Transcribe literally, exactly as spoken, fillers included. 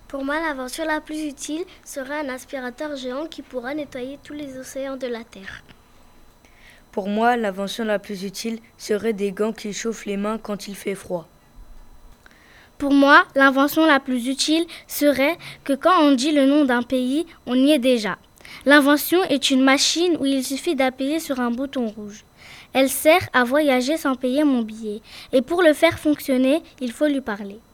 Pour moi, l'invention la plus utile serait un aspirateur géant qui pourra nettoyer tous les océans de la Terre. Pour moi, l'invention la plus utile serait des gants qui chauffent les mains quand il fait froid. Pour moi, l'invention la plus utile serait que quand on dit le nom d'un pays, on y est déjà. L'invention est une machine où il suffit d'appuyer sur un bouton rouge. Elle sert à voyager sans payer mon billet. Et pour le faire fonctionner, il faut lui parler.